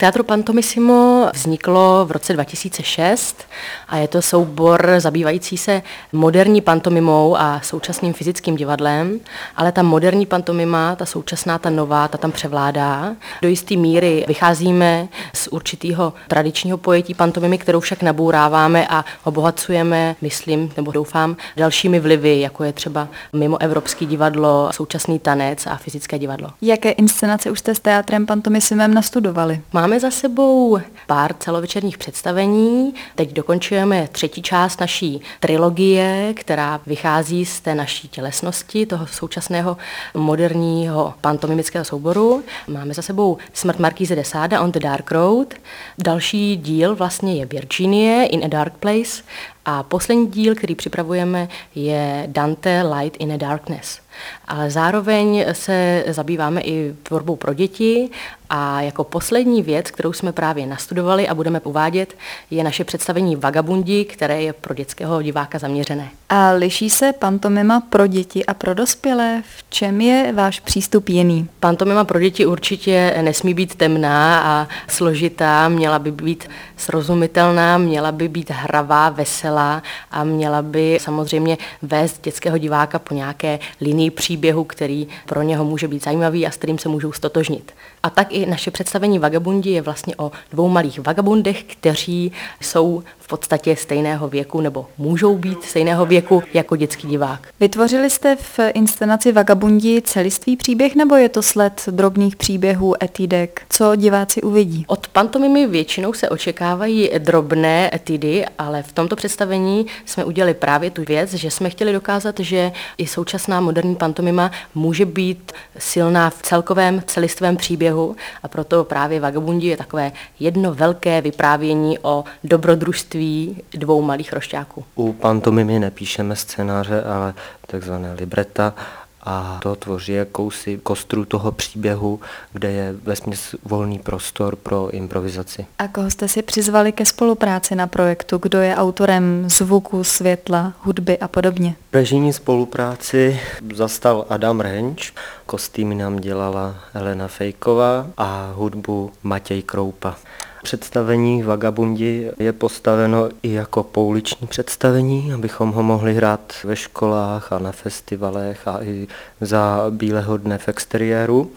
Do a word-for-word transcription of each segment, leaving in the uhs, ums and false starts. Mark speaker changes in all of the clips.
Speaker 1: Teatro Pantomissimo vzniklo v roce dva tisíce šest a je to soubor zabývající se moderní pantomimou a současným fyzickým divadlem, ale ta moderní pantomima, ta současná, ta nová, ta tam převládá. Do jisté míry vycházíme z určitého tradičního pojetí pantomimy, kterou však nabouráváme a obohacujeme, myslím, nebo doufám, dalšími vlivy, jako je třeba mimoevropský divadlo, současný tanec a fyzické divadlo.
Speaker 2: Jaké inscenace už jste s teatrem Pantomissimem nastudovali?
Speaker 1: Máme za sebou pár celovečerních představení. Teď dokončujeme třetí část naší trilogie, která vychází z té naší tělesnosti, toho současného moderního pantomimického souboru. Máme za sebou Smrt Markýze de Sada on the Dark Road. Další díl vlastně je Virginie in a Dark Place a poslední díl, který připravujeme, je Dante Light in a Darkness. Ale zároveň se zabýváme i tvorbou pro děti a jako poslední věc, kterou jsme právě nastudovali a budeme uvádět, je naše představení Vagabundi, které je pro dětského diváka zaměřené.
Speaker 2: A liší se pantomima pro děti a pro dospělé? V čem je váš přístup jiný?
Speaker 1: Pantomima pro děti určitě nesmí být temná a složitá, měla by být srozumitelná, měla by být hravá, veselá a měla by samozřejmě vést dětského diváka po nějaké linii příběhu, který pro něho může být zajímavý a s kterým se můžou stotožnit. A tak i naše představení Vagabundi je vlastně o dvou malých vagabundech, kteří jsou v podstatě stejného věku nebo můžou být stejného věku jako dětský divák.
Speaker 2: Vytvořili jste v inscenaci Vagabundi celistvý příběh nebo je to sled drobných příběhů, etidek? Co diváci uvidí?
Speaker 1: Od pantomimy většinou se očekávají drobné etidy, ale v tomto představení jsme udělali právě tu věc, že jsme chtěli dokázat, že i současná moderní pantomima může být silná v celkovém celistvém příběhu a proto právě Vagabundi je takové jedno velké vyprávění o dobrodružství dvou malých rošťáků.
Speaker 3: U pantomimy nepíšeme scénáře, ale takzvané libreta a to tvoří jakousi kostru toho příběhu, kde je vesměs volný prostor pro improvizaci.
Speaker 2: A koho jste si přizvali ke spolupráci na projektu? Kdo je autorem zvuku, světla, hudby a podobně?
Speaker 3: Režijní spolupráci zastal Adam Renč, kostýmy nám dělala Helena Fejková a hudbu Matěj Kroupa. Představení Vagabundi je postaveno i jako pouliční představení, abychom ho mohli hrát ve školách a na festivalech a i za bílého dne v exteriéru.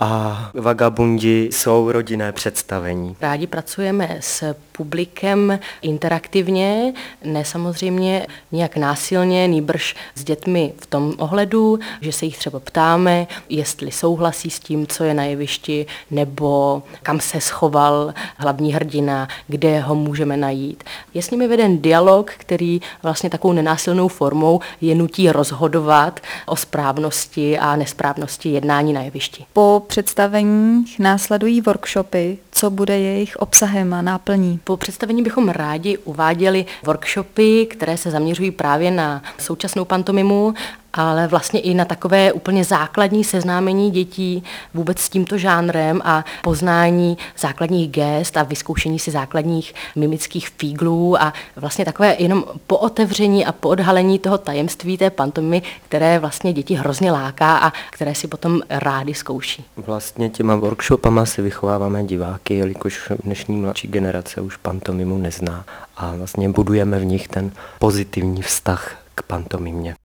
Speaker 3: A Vagabundi jsou rodinné představení.
Speaker 1: Rádi pracujeme s publikem interaktivně, ne samozřejmě nějak násilně, nýbrž s dětmi v tom ohledu, že se jich třeba ptáme, jestli souhlasí s tím, co je na jevišti, nebo kam se schoval hlavní hrdina, kde ho můžeme najít. Je s nimi veden dialog, který vlastně takovou nenásilnou formou je nutí rozhodovat o správnosti a nesprávnosti jednání na jevišti.
Speaker 2: Po představeních následují workshopy. Co bude jejich obsahem a náplní?
Speaker 1: Po představení bychom rádi uváděli workshopy, které se zaměřují právě na současnou pantomimu, ale vlastně i na takové úplně základní seznámení dětí vůbec s tímto žánrem a poznání základních gest a vyzkoušení si základních mimických fíglů a vlastně takové jenom pootevření a poodhalení toho tajemství té pantomimy, které vlastně děti hrozně láká a které si potom rádi zkouší.
Speaker 3: Vlastně těma workshopama si vychováváme diváky, jelikož dnešní mladší generace už pantomimu nezná a vlastně budujeme v nich ten pozitivní vztah k pantomimě.